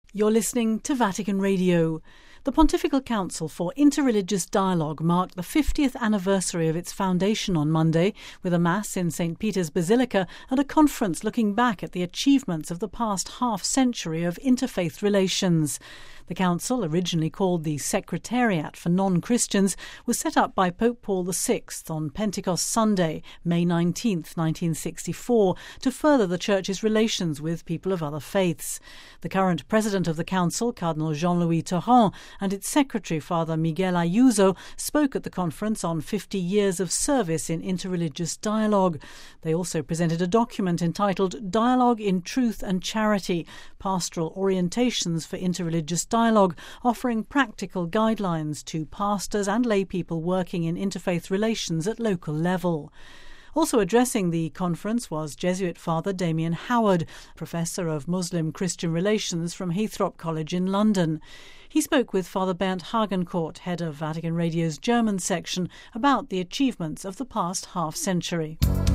You're listening to Vatican Radio. The Pontifical Council for Interreligious Dialogue marked the 50th anniversary of its foundation on Monday with a Mass in St. Peter's Basilica and a conference looking back at the achievements of the past half-century of interfaith relations. The Council, originally called the Secretariat for Non-Christians, was set up by Pope Paul VI on Pentecost Sunday, May 19, 1964, to further the Church's relations with people of other faiths. The current President of the Council, Cardinal Jean-Louis Torrent, and its Secretary, Father Miguel Ayuso, spoke at the conference on 50 years of service in interreligious dialogue. They also presented a document entitled Dialogue in Truth and Charity, Pastoral Orientations for Interreligious Dialogue, offering practical guidelines to pastors and lay people working in interfaith relations at local level. Also addressing the conference was Jesuit Father Damien Howard, Professor of Muslim-Christian Relations from Heythrop College in London. He spoke with Father Bernd Hagencourt, head of Vatican Radio's German section, about the achievements of the past half-century.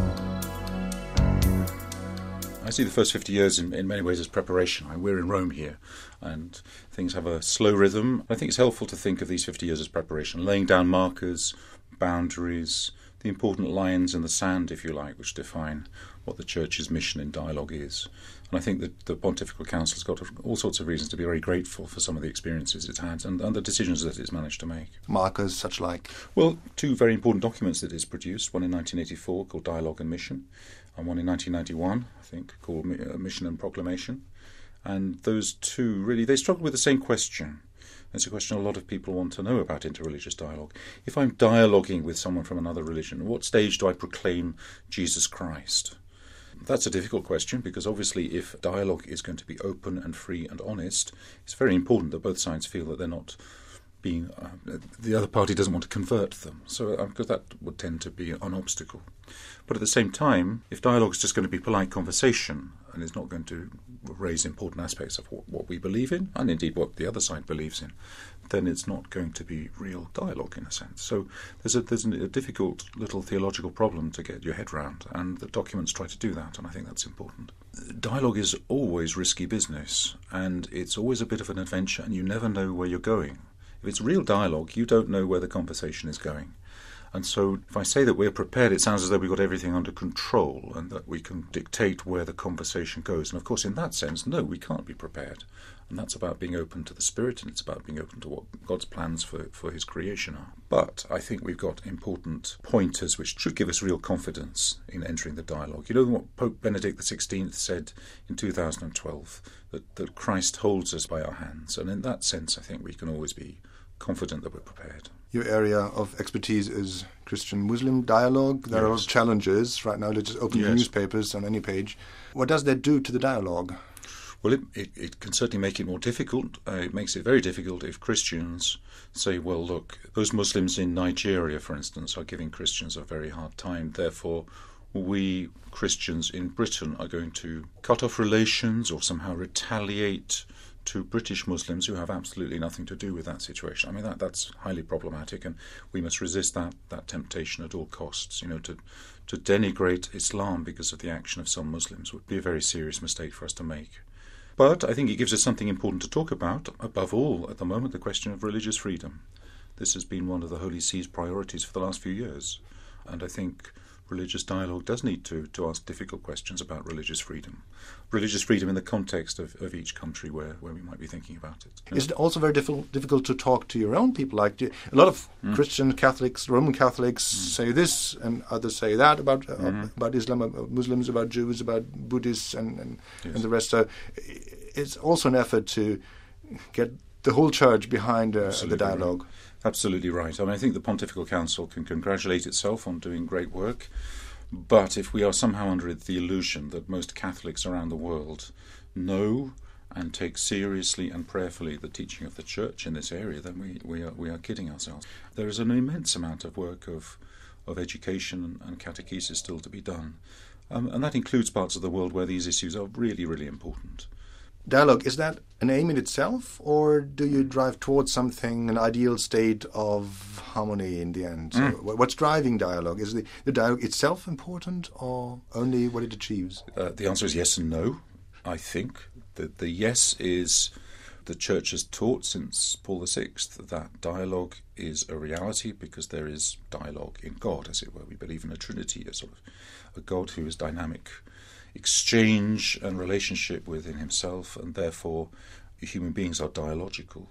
I see the first 50 years in many ways as preparation. We're in Rome here, and things have a slow rhythm. I think it's helpful to think of these 50 years as preparation, laying down markers, boundaries, the important lines in the sand, if you like, which define what the Church's mission in dialogue is. And I think that the Pontifical Council has got all sorts of reasons to be very grateful for some of the experiences it's had and the decisions that it's managed to make. Markers such like? Well, two very important documents that it's produced, one in 1984 called Dialogue and Mission, and one in 1991, I think, called Mission and Proclamation. And those two, really, they struggle with the same question. It's a question a lot of people want to know about interreligious dialogue. If I'm dialoguing with someone from another religion, at what stage do I proclaim Jesus Christ? That's a difficult question because obviously if dialogue is going to be open and free and honest, it's very important that both sides feel that they're not being, the other party doesn't want to convert them. So because that would tend to be an obstacle. But at the same time, if dialogue is just going to be polite conversation and is not going to raise important aspects of what we believe in, and indeed what the other side believes in, then it's not going to be real dialogue in a sense. So there's a difficult little theological problem to get your head round, and the documents try to do that, and I think that's important. Dialogue is always risky business, and it's always a bit of an adventure, and you never know where you're going. If it's real dialogue, you don't know where the conversation is going. And so if I say that we're prepared, it sounds as though we've got everything under control and that we can dictate where the conversation goes. And of course, in that sense, no, we can't be prepared. And that's about being open to the Spirit, and it's about being open to what God's plans for His creation are. But I think we've got important pointers which should give us real confidence in entering the dialogue. You know what Pope Benedict XVI said in 2012, that Christ holds us by our hands. And in that sense, I think we can always be confident that we're prepared. Your area of expertise is Christian-Muslim dialogue. There are challenges right now. Let's just open the newspapers on any page. What does that do to the dialogue? Well, it can certainly make it more difficult. It makes it very difficult if Christians say, well, look, those Muslims in Nigeria, for instance, are giving Christians a very hard time. Therefore, we Christians in Britain are going to cut off relations or somehow retaliate to British Muslims who have absolutely nothing to do with that situation. I mean, that's highly problematic, and we must resist that temptation at all costs. You know, to denigrate Islam because of the action of some Muslims would be a very serious mistake for us to make. But I think it gives us something important to talk about, above all, at the moment, the question of religious freedom. This has been one of the Holy See's priorities for the last few years, and I think religious dialogue does need to ask difficult questions about religious freedom. Religious freedom in the context of each country where we might be thinking about it. Is it also very difficult to talk to your own people? Like a lot of Christian Catholics, Roman Catholics say this and others say that about Islam, about Muslims, about Jews, about Buddhists and the rest. So it's also an effort to get the whole church behind the dialogue. Right. Absolutely right. I mean, I think the Pontifical Council can congratulate itself on doing great work, but if we are somehow under the illusion that most Catholics around the world know and take seriously and prayerfully the teaching of the Church in this area, then we are kidding ourselves. There is an immense amount of work of education and catechesis still to be done, and that includes parts of the world where these issues are really, really important. Dialogue, is that an aim in itself, or do you drive towards something, an ideal state of harmony in the end? So what's driving dialogue? Is the dialogue itself important, or only what it achieves? The answer is yes and no, I think. The yes is The Church has taught since Paul VI that dialogue is a reality because there is dialogue in God, as it were. We believe in a Trinity, a sort of a God who is dynamic exchange and relationship within himself, and therefore human beings are dialogical.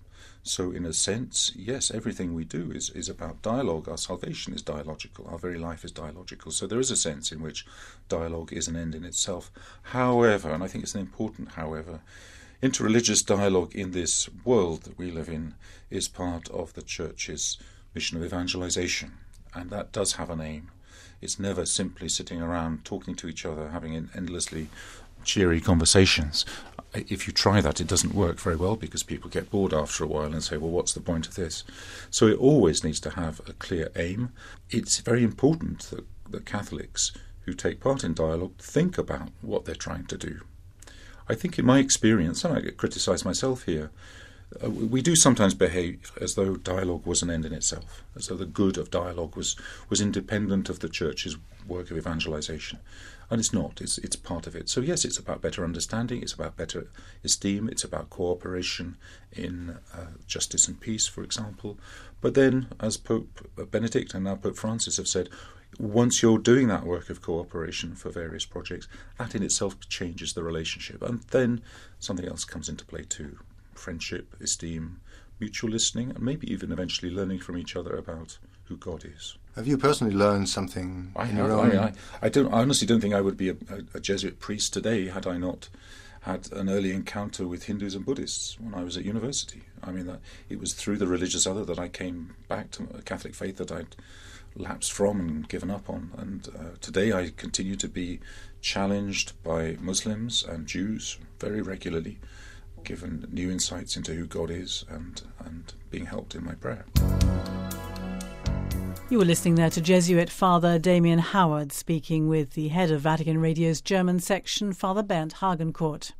So in a sense, yes, everything we do is about dialogue. Our salvation is dialogical. Our very life is dialogical. So there is a sense in which dialogue is an end in itself. However, and I think it's an important however, interreligious dialogue in this world that we live in is part of the Church's mission of evangelization, and that does have an aim. It's never simply sitting around talking to each other, having endlessly cheery conversations. If you try that, it doesn't work very well because people get bored after a while and say, well, what's the point of this? So it always needs to have a clear aim. It's very important that Catholics who take part in dialogue think about what they're trying to do. I think in my experience, and I get criticised myself here, we do sometimes behave as though dialogue was an end in itself, as though the good of dialogue was independent of the Church's work of evangelization. And it's not. It's part of it. So yes, it's about better understanding, it's about better esteem, it's about cooperation in justice and peace, for example. But then, as Pope Benedict and now Pope Francis have said, once you're doing that work of cooperation for various projects, that in itself changes the relationship. And then something else comes into play too. Friendship, esteem, mutual listening, and maybe even eventually learning from each other about who God is. Have you personally learned something I in have. your own? I honestly don't think I would be a Jesuit priest today had I not had an early encounter with Hindus and Buddhists when I was at university. I mean, it was through the religious other that I came back to a Catholic faith that I'd lapsed from and given up on. And today I continue to be challenged by Muslims and Jews very regularly, given new insights into who God is and being helped in my prayer. You were listening there to Jesuit Father Damien Howard speaking with the head of Vatican Radio's German section, Father Bernd Hagencourt.